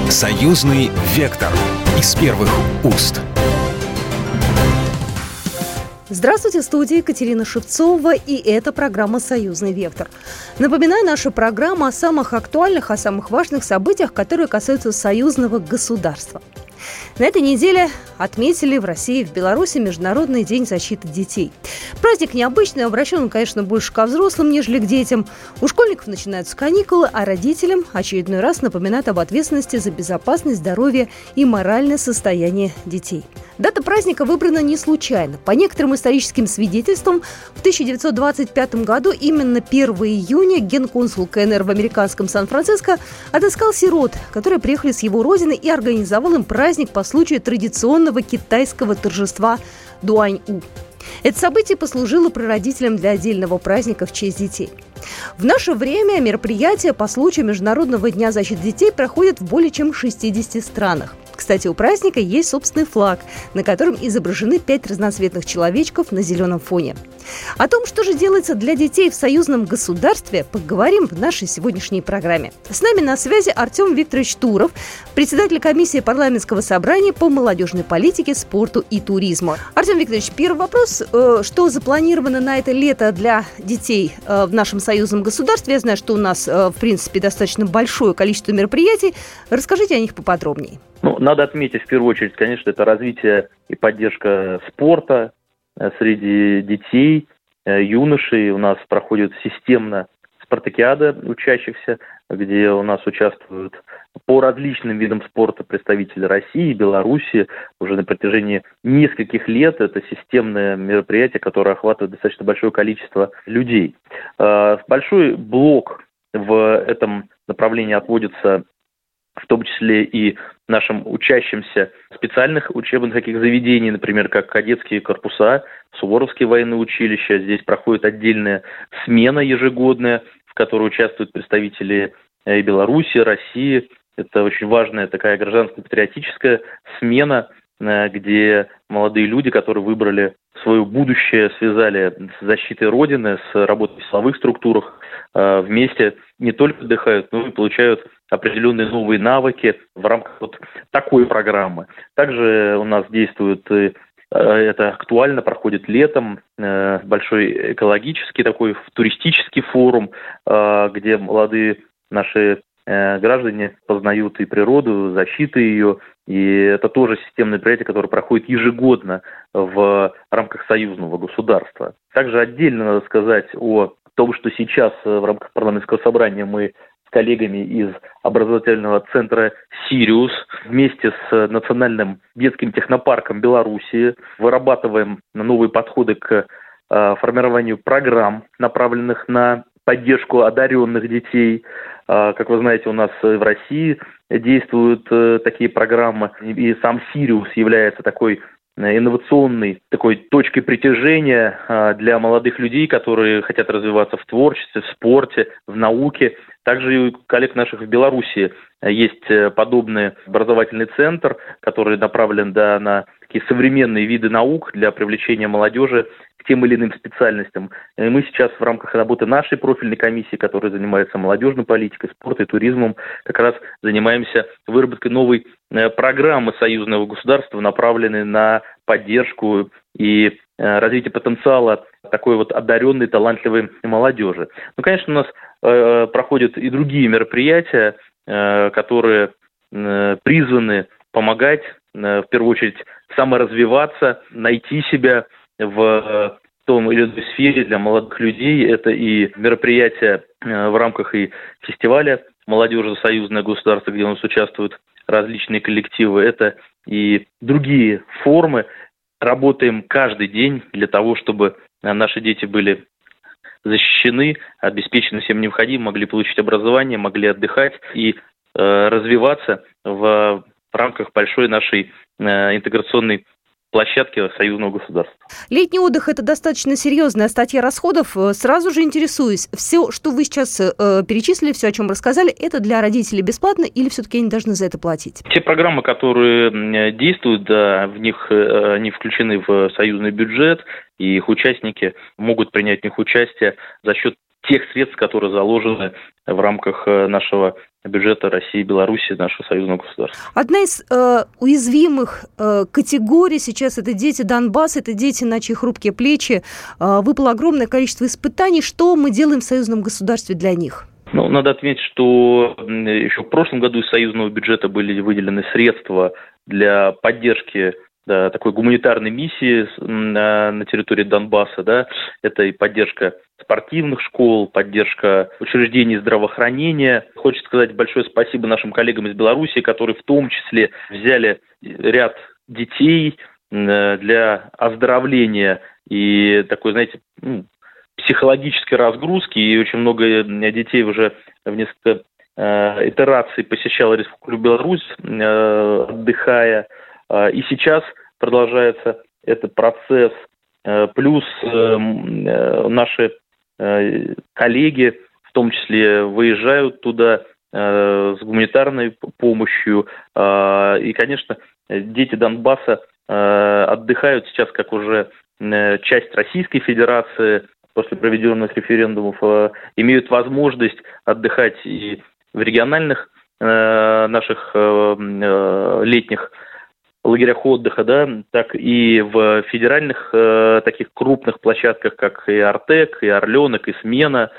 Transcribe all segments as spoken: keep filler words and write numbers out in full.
Союзный вектор из первых уст. Здравствуйте, в студии Екатерина Шевцова, и это программа «Союзный вектор». Напоминаю, наша программа о самых актуальных, о самых важных событиях, которые касаются союзного государства. На этой неделе отметили в России и в Беларуси Международный день защиты детей. Праздник необычный, обращен он, конечно, больше ко взрослым, нежели к детям. У школьников начинаются каникулы, а родителям очередной раз напоминают об ответственности за безопасность, здоровье и моральное состояние детей. Дата праздника выбрана не случайно. По некоторым историческим свидетельствам, в тысяча девятьсот двадцать пятом году, именно первого июня, генконсул КНР в американском Сан-Франциско отыскал сирот, которые приехали с его родины, и организовал им праздник по случаю традиционного китайского торжества Дуань-У. Это событие послужило прародителем для отдельного праздника в честь детей. В наше время мероприятия по случаю Международного дня защиты детей проходят в более чем шестидесяти странах. Кстати, у праздника есть собственный флаг, на котором изображены пять разноцветных человечков на зеленом фоне. О том, что же делается для детей в союзном государстве, поговорим в нашей сегодняшней программе. С нами на связи Артем Викторович Туров, председатель комиссии парламентского собрания по молодежной политике, спорту и туризму. Артем Викторович, первый вопрос. Что запланировано на это лето для детей в нашем союзном государстве? Я знаю, что у нас, в принципе, достаточно большое количество мероприятий. Расскажите о них поподробнее. Ну, надо отметить, в первую очередь, конечно, это развитие и поддержка спорта среди детей, юношей. У нас проходит системно спартакиада учащихся, где у нас участвуют по различным видам спорта представители России, Беларуси уже на протяжении нескольких лет. Это системное мероприятие, которое охватывает достаточно большое количество людей. Большой блок в этом направлении отводится в том числе и нашим учащимся специальных учебных таких заведений, например, как кадетские корпуса, Суворовские военные училища. Здесь проходит отдельная смена ежегодная, в которой участвуют представители и Беларуси, России. Это очень важная такая гражданско-патриотическая смена, где молодые люди, которые выбрали свое будущее, связали с защитой Родины, с работой в силовых структурах, вместе не только отдыхают, но и получают определенные новые навыки в рамках вот такой программы. Также у нас действует, это актуально, проходит летом, большой экологический такой туристический форум, где молодые наши граждане познают и природу, защиту ее. И это тоже системное мероприятие, которое проходит ежегодно в рамках союзного государства. Также отдельно надо сказать о том, что сейчас в рамках парламентского собрания мы с коллегами из образовательного центра «Сириус» вместе с Национальным детским технопарком Беларуси вырабатываем новые подходы к формированию программ, направленных на поддержку одаренных детей. Как вы знаете, у нас в России действуют такие программы, и сам «Сириус» является такой инновационной такой точкой притяжения для молодых людей, которые хотят развиваться в творчестве, в спорте, в науке. Также и у коллег наших в Беларуси есть подобный образовательный центр, который направлен да, на такие современные виды наук для привлечения молодежи к тем или иным специальностям. И мы сейчас в рамках работы нашей профильной комиссии, которая занимается молодежной политикой, спортом и туризмом, как раз занимаемся выработкой новой программы союзного государства, направленной на поддержку и развитие потенциала такой вот одаренной, талантливой молодежи. Ну, конечно, у нас э, проходят и другие мероприятия, э, которые э, призваны помогать, э, в первую очередь, саморазвиваться, найти себя в том или иной сфере для молодых людей. Это и мероприятия э, в рамках и фестиваля «Молодежи за союзное государство», где у нас участвуют различные коллективы. Это и другие формы. Работаем каждый день для того, чтобы наши дети были защищены, обеспечены всем необходимым, могли получить образование, могли отдыхать и э, развиваться в, в рамках большой нашей э, интеграционной площадки союзного государства. Летний отдых – это достаточно серьезная статья расходов. Сразу же интересуюсь, все, что вы сейчас э, перечислили, все, о чем рассказали, это для родителей бесплатно или все-таки они должны за это платить? Те программы, которые действуют, да, в них э, они включены в союзный бюджет, и их участники могут принять в них участие за счет тех средств, которые заложены в рамках нашего бюджета России и Беларуси, нашего союзного государства. Одна из э, уязвимых э, категорий сейчас это дети Донбасса, это дети, на чьи хрупкие плечи э, выпало огромное количество испытаний. Что мы делаем в союзном государстве для них? Ну, надо отметить, что еще в прошлом году из союзного бюджета были выделены средства для поддержки да, такой гуманитарной миссии на, на территории Донбасса. Да. Это и поддержка спортивных школ, поддержка учреждений здравоохранения. Хочется сказать большое спасибо нашим коллегам из Беларуси, которые в том числе взяли ряд детей для оздоровления и такой, знаете, ну, психологической разгрузки. И очень много детей уже в несколько э, итераций посещало Республику Беларусь, э, отдыхая. И сейчас продолжается этот процесс. Плюс наши коллеги, в том числе, выезжают туда с гуманитарной помощью. И, конечно, дети Донбасса отдыхают сейчас как уже часть Российской Федерации после проведенных референдумов, имеют возможность отдыхать и в региональных наших летних лагерях отдыха, да, так и в федеральных э, таких крупных площадках, как и Артек, и Орленок, и Смена.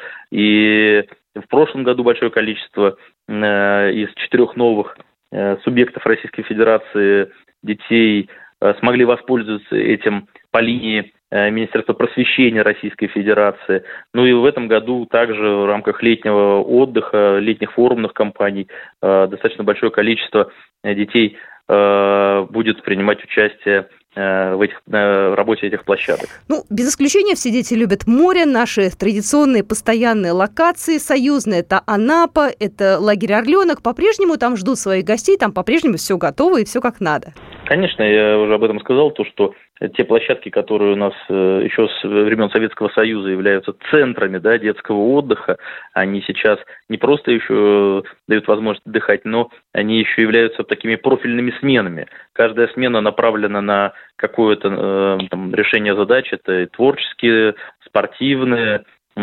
И в прошлом году большое количество э, из четырех новых э, субъектов Российской Федерации детей э, смогли воспользоваться этим по линии э, Министерства просвещения Российской Федерации. Ну и в этом году также в рамках летнего отдыха, летних форумных кампаний э, достаточно большое количество э, детей будет принимать участие в, этих, в работе этих площадок. Ну, без исключения все дети любят море, наши традиционные постоянные локации союзные. Это Анапа, это лагерь Орленок. По-прежнему там ждут своих гостей, там по-прежнему все готово и все как надо. Конечно, я уже об этом сказал, то, что те площадки, которые у нас еще с времен Советского Союза являются центрами, да, детского отдыха, они сейчас не просто еще дают возможность отдыхать, но они еще являются такими профильными сменами. Каждая смена направлена на какое-то э, там, решение задач, это и творческие, спортивные,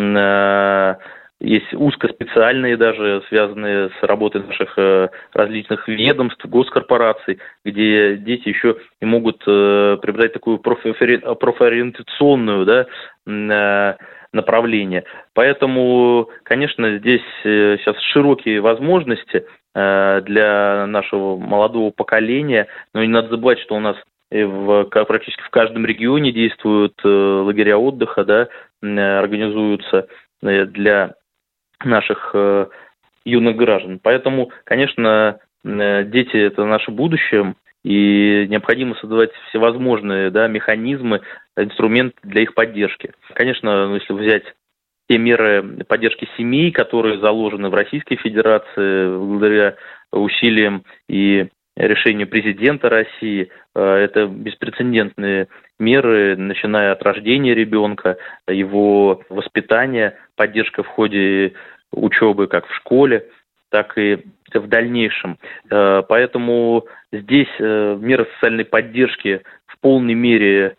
э, есть узкоспециальные даже, связанные с работой наших э, различных ведомств, госкорпораций, где дети еще и могут э, приобретать такую профори... профориентационную, да, э, направление. Поэтому, конечно, здесь э, сейчас широкие возможности э, для нашего молодого поколения, но не надо забывать, что у нас в, практически в каждом регионе действуют э, лагеря отдыха, да, э, организуются э, для наших э, юных граждан. Поэтому, конечно, э, дети – это наше будущее, и необходимо создавать всевозможные, да, механизмы, инструменты для их поддержки. Конечно, если взять те меры поддержки семей, которые заложены в Российской Федерации благодаря усилиям и решению президента России, это беспрецедентные меры, начиная от рождения ребенка, его воспитания, поддержка в ходе учебы как в школе, так и в дальнейшем. Поэтому здесь меры социальной поддержки в полной мере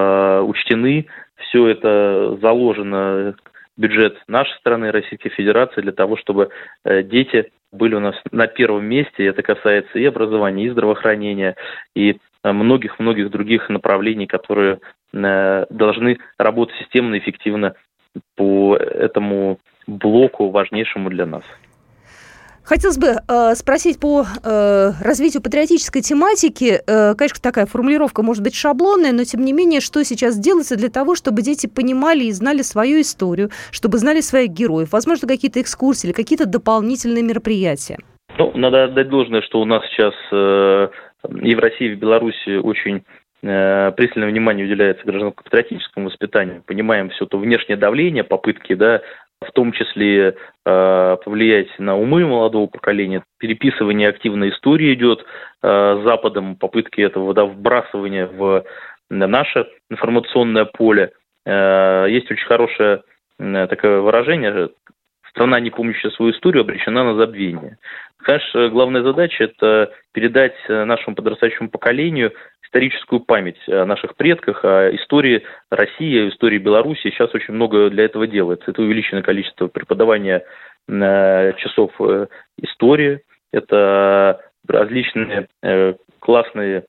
учтены. Все это заложено в бюджет нашей страны, Российской Федерации, для того, чтобы дети были у нас на первом месте. Это касается и образования, и здравоохранения, и многих-многих других направлений, которые должны работать системно и эффективно по этому блоку, важнейшему для нас. Хотелось бы э, спросить по э, развитию патриотической тематики. Э, конечно, такая формулировка может быть шаблонная, но тем не менее, что сейчас делается для того, чтобы дети понимали и знали свою историю, чтобы знали своих героев? Возможно, какие-то экскурсии или какие-то дополнительные мероприятия? Ну, надо отдать должное, что у нас сейчас э, и в России, и в Беларуси очень э, пристальное внимание уделяется гражданско-патриотическому воспитанию. Понимаем все то внешнее давление, попытки, да, в том числе э, повлиять на умы молодого поколения. Переписывание активной истории идет э, Западом, попытки этого, да, вбрасывания в наше информационное поле. Э, есть очень хорошее э, такое выражение: страна, не помнящая свою историю, обречена на забвение. Конечно, главная задача – это передать нашему подрастающему поколению историческую память о наших предках, о истории России, о истории Беларуси. Сейчас очень много для этого делается. Это увеличенное количество преподавания часов истории, это различные классные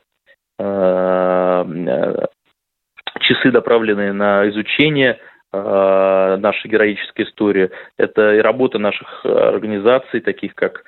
часы, направленные на изучение нашей героической истории. Это и работа наших организаций, таких как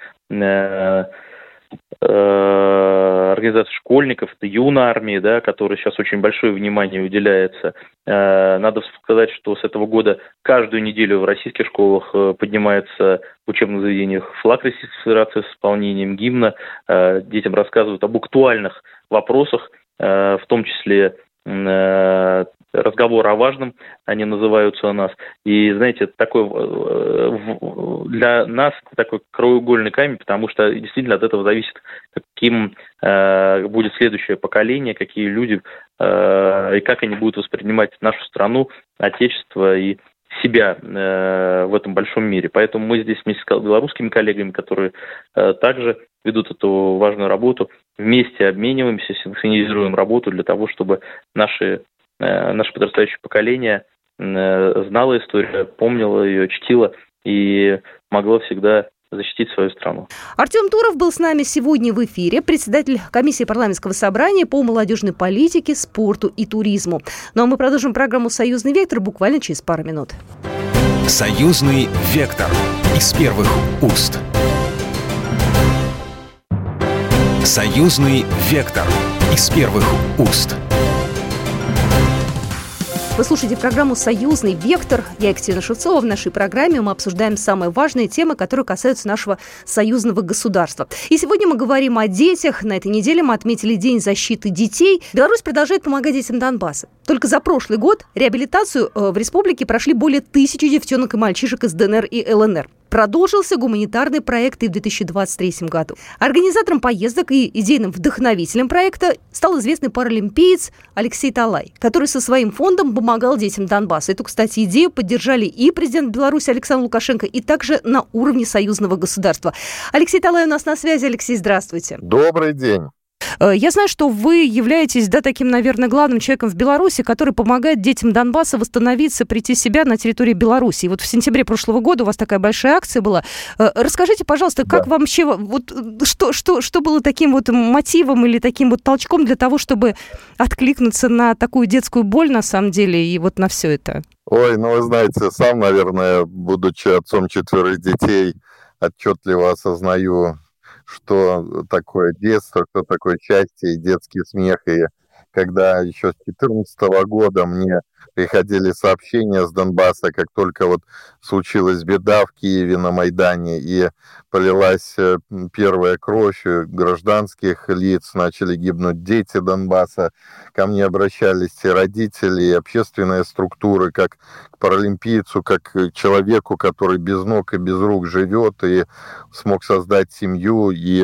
организация школьников, это Юнармия, да, которой сейчас очень большое внимание уделяется. Надо сказать, что с этого года каждую неделю в российских школах поднимается в учебных заведениях флаг Российской Федерации с исполнением гимна. Детям рассказывают об актуальных вопросах, в том числе разговор о важном, они называются у нас. И, знаете, это такой, для нас такой краеугольный камень, потому что действительно от этого зависит, каким э, будет следующее поколение, какие люди э, и как они будут воспринимать нашу страну, отечество и себя э, в этом большом мире. Поэтому мы здесь вместе с белорусскими коллегами, которые э, также ведут эту важную работу, вместе обмениваемся, синхронизируем работу для того, чтобы наши наше подрастающее поколение знало историю, помнило ее, чтило и могло всегда защитить свою страну. Артем Туров был с нами сегодня в эфире, председатель комиссии парламентского собрания по молодежной политике, спорту и туризму. Ну а мы продолжим программу «Союзный вектор» буквально через пару минут. «Союзный вектор» из первых уст. «Союзный вектор» из первых уст. Вы слушаете программу «Союзный вектор». Я Екатерина Шевцова. В нашей программе мы обсуждаем самые важные темы, которые касаются нашего союзного государства. И сегодня мы говорим о детях. На этой неделе мы отметили День защиты детей. Беларусь продолжает помогать детям Донбасса. Только за прошлый год реабилитацию в республике прошли более тысячи девчонок и мальчишек из ДНР и ЛНР. Продолжился гуманитарный проект и в две тысячи двадцать третьем году. Организатором поездок и идейным вдохновителем проекта стал известный паралимпиец Алексей Талай, который со своим фондом помогал детям Донбасса. Эту, кстати, идею поддержали и президент Беларуси Александр Лукашенко, и также на уровне союзного государства. Алексей Талай у нас на связи. Алексей, здравствуйте. Добрый день. Я знаю, что вы являетесь, да, таким, наверное, главным человеком в Беларуси, который помогает детям Донбасса восстановиться, прийти в себя на территории Беларуси. И вот в сентябре прошлого года у вас такая большая акция была. Расскажите, пожалуйста, как да. вам вообще, вот, что, что, что было таким вот мотивом или таким вот толчком для того, чтобы откликнуться на такую детскую боль, на самом деле, и вот на все это? Ой, ну вы знаете, сам, наверное, будучи отцом четверых детей, отчетливо осознаю, что такое детство, что такое счастье и детский смех. И когда еще с две тысячи четырнадцатого года мне приходили сообщения с Донбасса, как только вот случилась беда в Киеве на Майдане, и полилась первая кровь гражданских лиц, начали гибнуть дети Донбасса, ко мне обращались и родители, и общественные структуры, как к паралимпийцу, как к человеку, который без ног и без рук живет, и смог создать семью, и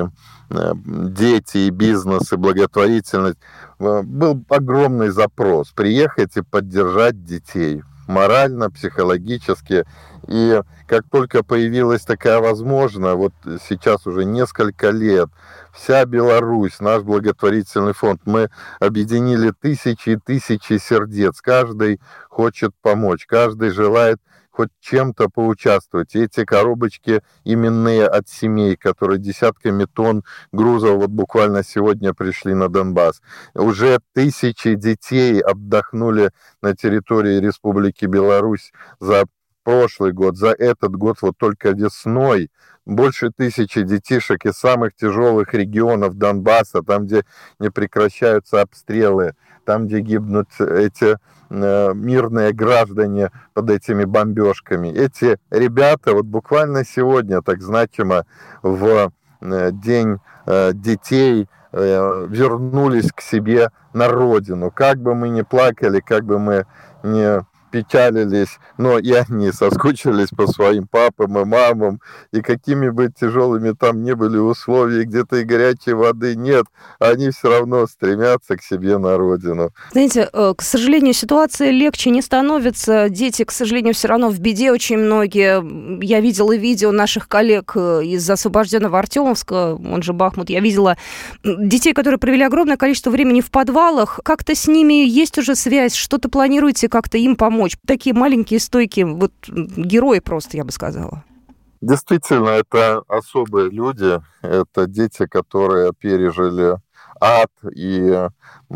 дети, и бизнес, и благотворительность. Был огромный запрос приехать и поддержать детей морально, психологически. И как только появилась такая возможность, вот сейчас уже несколько лет, вся Беларусь, наш благотворительный фонд, мы объединили тысячи и тысячи сердец. Каждый хочет помочь, каждый желает хоть чем-то поучаствовать. Эти коробочки именные от семей, которые десятками тонн грузов вот буквально сегодня пришли на Донбасс. Уже тысячи детей отдохнули на территории Республики Беларусь за прошлый год, за этот год, вот только весной. Больше тысячи детишек из самых тяжелых регионов Донбасса, там, где не прекращаются обстрелы, там, где гибнут эти э, мирные граждане под этими бомбежками. Эти ребята вот буквально сегодня, так значимо, в э, День э, детей э, вернулись к себе на родину. Как бы мы ни плакали, как бы мы ни печалились, но и они соскучились по своим папам и мамам, и какими бы тяжелыми там ни были условия, где-то и горячей воды нет, они все равно стремятся к себе на родину. Знаете, к сожалению, ситуация легче не становится, дети, к сожалению, все равно в беде очень многие. Я видела видео наших коллег из освобожденного Артемовска, он же Бахмут, я видела детей, которые провели огромное количество времени в подвалах. Как-то с ними есть уже связь, что-то планируете как-то им помочь? Такие маленькие, стойкие, вот герои просто, я бы сказала. Действительно, это особые люди, это дети, которые пережили ад, и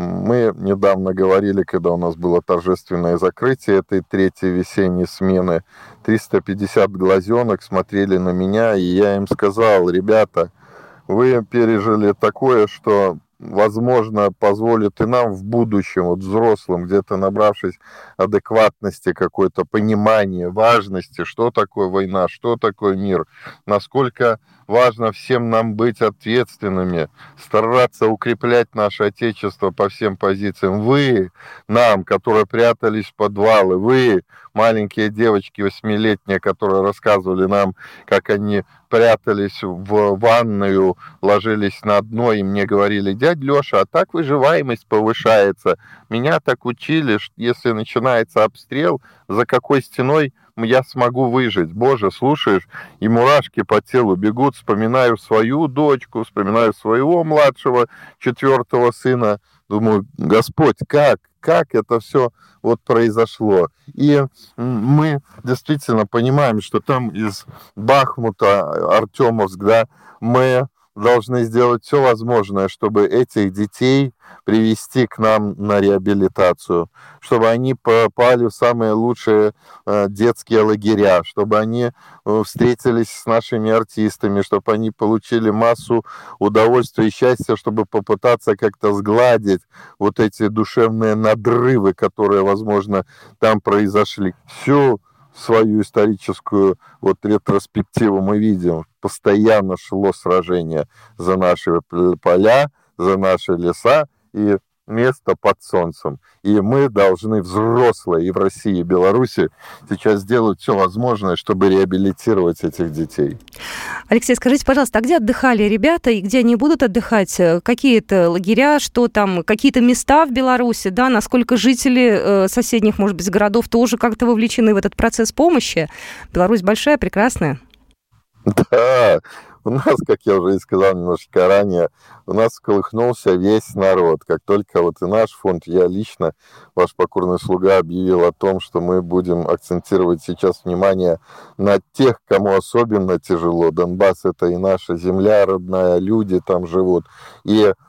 мы недавно говорили, когда у нас было торжественное закрытие этой третьей весенней смены, триста пятьдесят глазенок смотрели на меня, и я им сказал: ребята, вы пережили такое, что, возможно, позволит и нам в будущем, вот взрослым, где-то набравшись адекватности, какое-то понимание важности, что такое война, что такое мир, насколько важно всем нам быть ответственными, стараться укреплять наше Отечество по всем позициям. Вы, нам, которые прятались в подвалы, вы, маленькие девочки восьмилетние, которые рассказывали нам, как они прятались в ванную, ложились на дно, и мне говорили: дядь Леша, а так выживаемость повышается. Меня так учили, что если начинается обстрел, за какой стеной я смогу выжить. Боже, слушаешь, и мурашки по телу бегут, вспоминаю свою дочку, вспоминаю своего младшего четвертого сына. Думаю: Господь, как, как это все вот произошло? И мы действительно понимаем, что там из Бахмута, Артемовск, да, мы должны сделать все возможное, чтобы этих детей привести к нам на реабилитацию, чтобы они попали в самые лучшие э, детские лагеря, чтобы они э, встретились с нашими артистами, чтобы они получили массу удовольствия и счастья, чтобы попытаться как-то сгладить вот эти душевные надрывы, которые, возможно, там произошли. Всю свою историческую вот ретроспективу мы видим, постоянно шло сражение за наши поля, за наши леса и место под солнцем. И мы должны, взрослые, и в России, и в Беларуси, сейчас сделать все возможное, чтобы реабилитировать этих детей. Алексей, скажите, пожалуйста, а где отдыхали ребята и где они будут отдыхать? Какие-то лагеря, что там, какие-то места в Беларуси, да? Насколько жители соседних, может быть, городов тоже как-то вовлечены в этот процесс помощи? Беларусь большая, прекрасная. Да, у нас, как я уже и сказал немножечко ранее, у нас всколыхнулся весь народ. Как только вот и наш фонд, я лично, ваш покорный слуга, объявил о том, что мы будем акцентировать сейчас внимание на тех, кому особенно тяжело. Донбасс — это и наша земля родная, люди там живут, и, и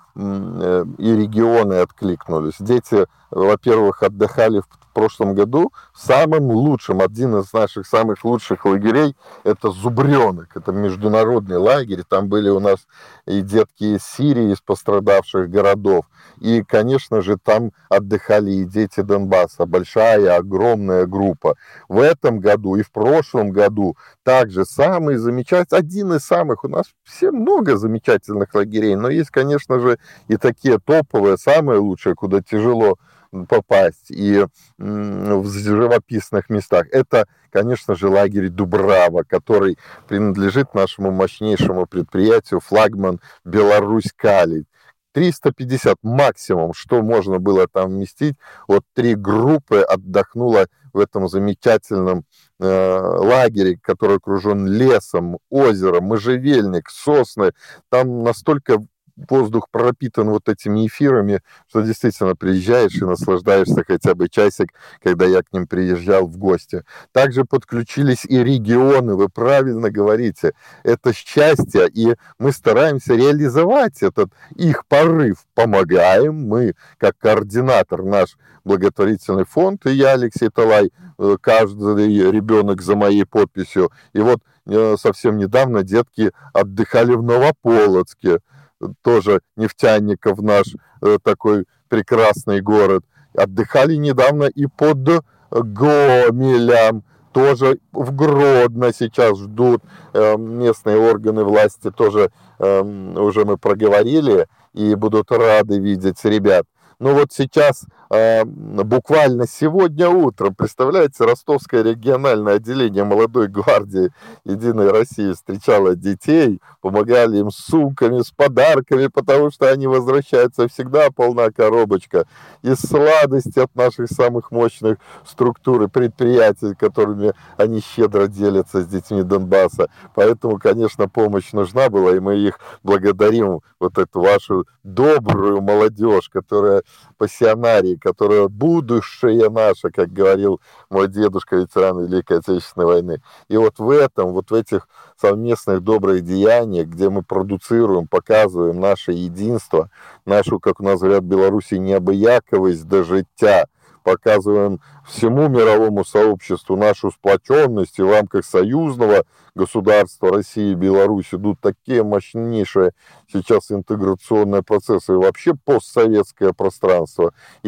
регионы откликнулись. Дети, во-первых, отдыхали в В прошлом году самым лучшим, один из наших самых лучших лагерей — это Зубренок, это международный лагерь, там были у нас и детки из Сирии, из пострадавших городов, и, конечно же, там отдыхали и дети Донбасса, большая, огромная группа. В этом году и в прошлом году также самый замечательный, один из самых, у нас все много замечательных лагерей, но есть, конечно же, и такие топовые, самые лучшие, куда тяжело попасть, и в живописных местах. Это, конечно же, лагерь Дубрава, который принадлежит нашему мощнейшему предприятию «Флагман Беларусь-Калий». триста пятьдесят максимум, что можно было там вместить. Вот три группы отдохнуло в этом замечательном э, лагере, который окружен лесом, озером, можжевельник, сосны. Там настолько воздух пропитан вот этими эфирами, что действительно приезжаешь и наслаждаешься хотя бы часик, когда я к ним приезжал в гости. Также подключились и регионы, вы правильно говорите, это счастье, и мы стараемся реализовать этот их порыв. Помогаем мы, как координатор, наш благотворительный фонд, и я, Алексей Талай, каждый ребенок за моей подписью. И вот совсем недавно детки отдыхали в Новополоцке, тоже нефтяников наш э, такой прекрасный город. Отдыхали недавно и под Гомелем, тоже в Гродно сейчас ждут э, местные органы власти, тоже э, уже мы проговорили, и будут рады видеть ребят. Но вот сейчас, э, буквально сегодня утром, представляете, Ростовское региональное отделение молодой гвардии Единой России встречало детей, помогали им с сумками, с подарками, потому что они возвращаются, всегда полна коробочка. И сладости от наших самых мощных структур и предприятий, которыми они щедро делятся с детьми Донбасса. Поэтому, конечно, помощь нужна была, и мы их благодарим, вот эту вашу добрую молодежь, которая пассионарии, которые будущее наше, как говорил мой дедушка, ветеран Великой Отечественной войны. И вот в этом, вот в этих совместных добрых деяниях, где мы продуцируем, показываем наше единство, нашу, как у нас говорят в Беларуси, необыяковость до життя, показываем всему мировому сообществу нашу сплоченность, и в рамках союзного государства России и Беларусь идут такие мощнейшие сейчас интеграционные процессы, и вообще постсоветское пространство, и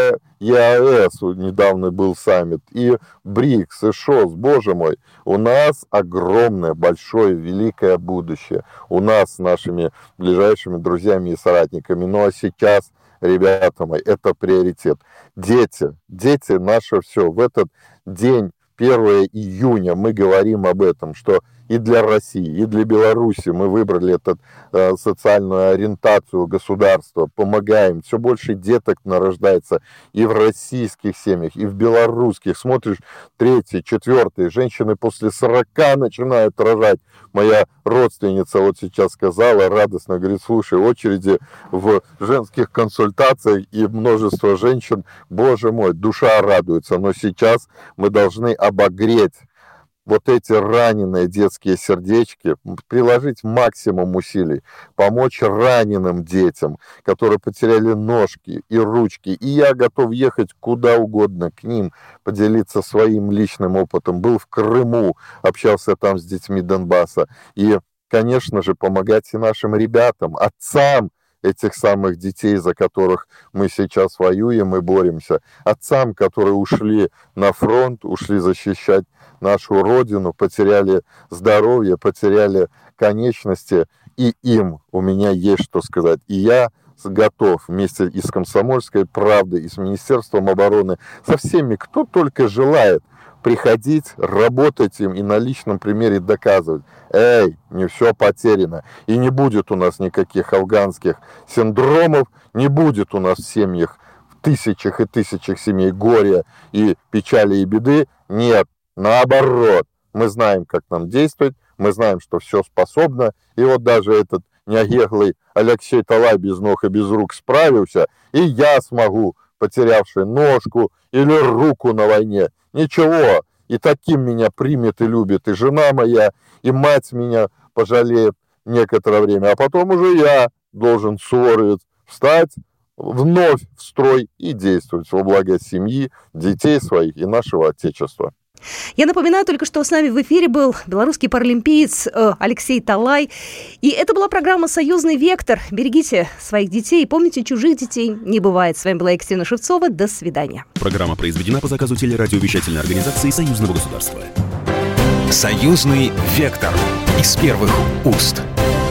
ЕАЭС, недавно был саммит, и БРИКС, и ШОС, боже мой, у нас огромное, большое, великое будущее, у нас с нашими ближайшими друзьями и соратниками, ну а сейчас, ребята мои, это приоритет. Дети, дети наше все. В этот день, первого июня, мы говорим об этом, что и для России, и для Беларуси мы выбрали эту э, социальную ориентацию государства, помогаем. Все больше деток нарождается и в российских семьях, и в белорусских. Смотришь, третий, четвертый, женщины после сорока начинают рожать. Моя родственница вот сейчас сказала, радостно говорит, слушай, очереди в женских консультациях и множество женщин, боже мой, душа радуется. Но сейчас мы должны обогреть вот эти раненые детские сердечки, приложить максимум усилий, помочь раненым детям, которые потеряли ножки и ручки. И я готов ехать куда угодно к ним, поделиться своим личным опытом. Был в Крыму, общался там с детьми Донбасса. И, конечно же, помогать и нашим ребятам, отцам этих самых детей, за которых мы сейчас воюем и боремся. Отцам, которые ушли на фронт, ушли защищать нашу родину, потеряли здоровье, потеряли конечности, и им у меня есть что сказать. И я готов вместе и с «Комсомольской правдой», и с Министерством обороны, со всеми, кто только желает, приходить, работать им и на личном примере доказывать. Эй, не все потеряно. И не будет у нас никаких афганских синдромов, не будет у нас в семьях, в тысячах и тысячах семей горя и печали и беды. Нет, наоборот. Мы знаем, как нам действовать, мы знаем, что все способно. И вот даже этот неогеглый Алексей Талай без ног и без рук справился, и я смогу, потерявший ножку или руку на войне. Ничего, и таким меня примет и любит и жена моя, и мать меня пожалеет некоторое время, а потом уже я должен, суворовец, встать вновь в строй и действовать во благо семьи, детей своих и нашего Отечества. Я напоминаю только, что с нами в эфире был белорусский паралимпиец э, Алексей Талай. И это была программа «Союзный вектор». Берегите своих детей и помните, чужих детей не бывает. С вами была Екатерина Шевцова. До свидания. Программа произведена по заказу телерадиовещательной организации Союзного государства. «Союзный вектор» из первых уст.